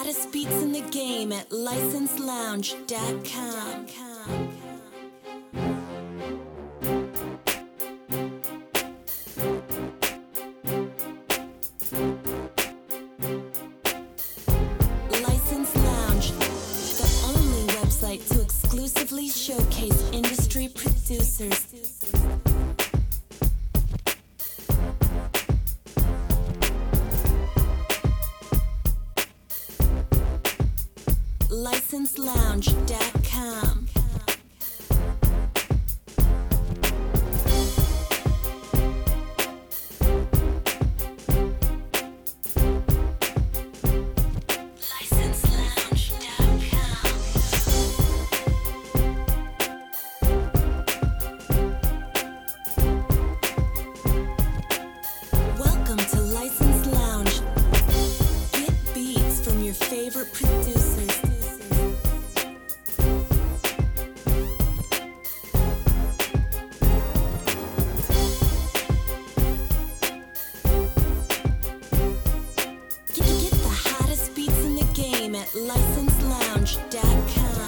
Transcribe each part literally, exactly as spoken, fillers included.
hottest beats in the game at license lounge dot com. License Lounge, the only website to exclusively showcase industry producers. license lounge dot com. Welcome to License Lounge. Get beats from your favorite producers. Get the hottest beats in the game at license lounge dot com.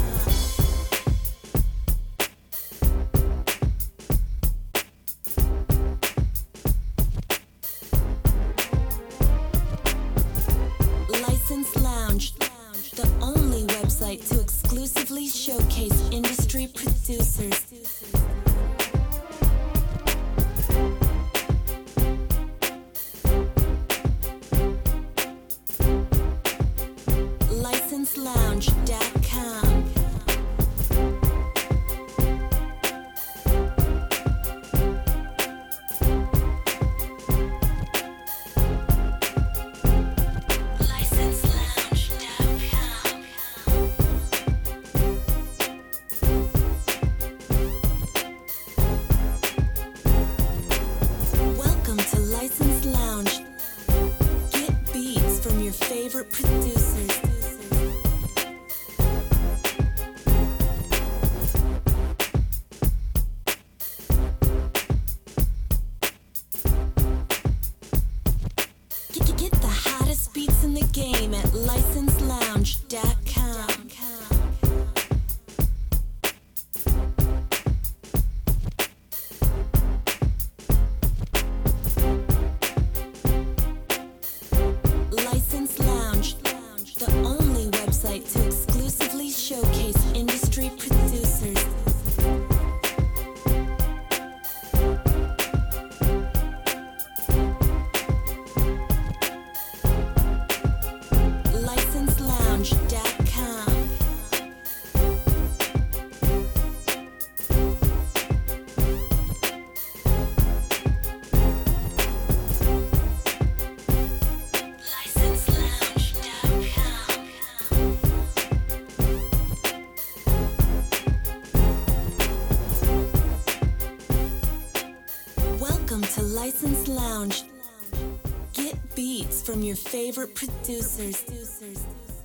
License Lounge, the only website to exclusively showcase industry producers. license lounge dot com. Welcome to License Lounge. Get beats from your favorite producers. Get, get the hottest beats in the game at license lounge dot com. License Lounge, the only website to exclusively showcase industry producers. license lounge dot com. Welcome to License Lounge. Get beats from your favorite producers.